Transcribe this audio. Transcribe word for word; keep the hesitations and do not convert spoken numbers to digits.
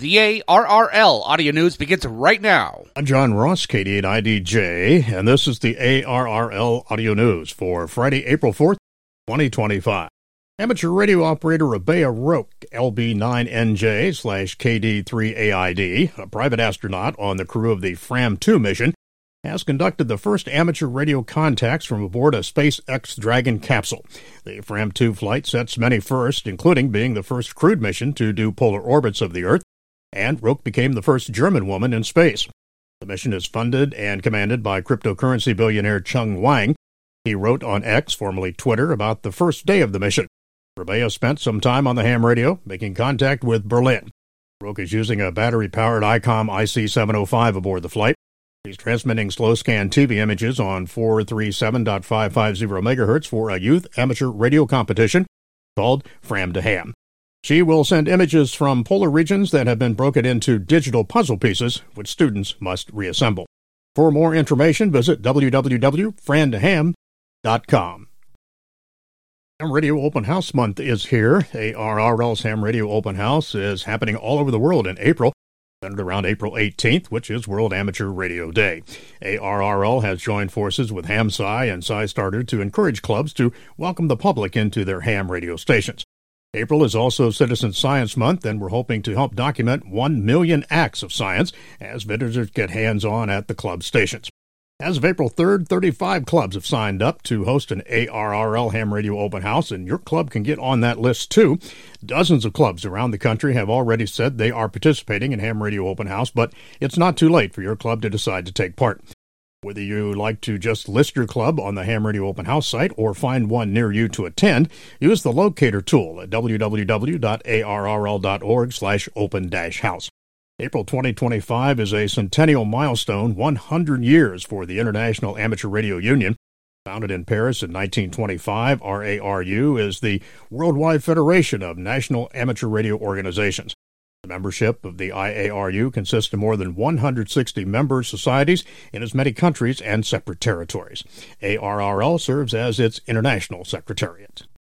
The A R R L Audio News begins right now. I'm John Ross, K D eight I D J, and this is the A R R L Audio News for Friday, April fourth, twenty twenty-five. Amateur radio operator Rabea Roque, L B nine N J slash K D three A I D, a private astronaut on the crew of the Fram two mission, has conducted the first amateur radio contacts from aboard a SpaceX Dragon capsule. The Fram two flight sets many firsts, including being the first crewed mission to do polar orbits of the Earth, and Roque became the first German woman in space. The mission is funded and commanded by cryptocurrency billionaire Cheng Wang. He wrote on X, formerly Twitter, about the first day of the mission. Rabea spent some time on the ham radio, making contact with Berlin. Roque is using a battery-powered ICOM I C seven oh five aboard the flight. He's transmitting slow-scan T V images on four thirty-seven point five five zero megahertz for a youth amateur radio competition called Fram to Ham. She will send images from polar regions that have been broken into digital puzzle pieces, which students must reassemble. For more information, visit w w w dot fram to ham dot com. Ham Radio Open House Month is here. A R R L's Ham Radio Open House is happening all over the world in April, centered around April eighteenth, which is World Amateur Radio Day. A R R L has joined forces with HamSci and SciStarter to encourage clubs to welcome the public into their ham radio stations. April is also Citizen Science Month, and we're hoping to help document one million acts of science as visitors get hands-on at the club stations. As of April third, thirty-five clubs have signed up to host an A R R L Ham Radio Open House, and your club can get on that list too. Dozens of clubs around the country have already said they are participating in Ham Radio Open House, but it's not too late for your club to decide to take part. Whether you like to just list your club on the Ham Radio Open House site or find one near you to attend, use the locator tool at w w w dot a r r l dot org slash open dash house. April twenty twenty-five is a centennial milestone, one hundred years for the International Amateur Radio Union. Founded in Paris in nineteen twenty-five, R A R U is the worldwide federation of national amateur radio organizations. The membership of the I A R U consists of more than one hundred sixty member societies in as many countries and separate territories. A R R L serves as its international secretariat.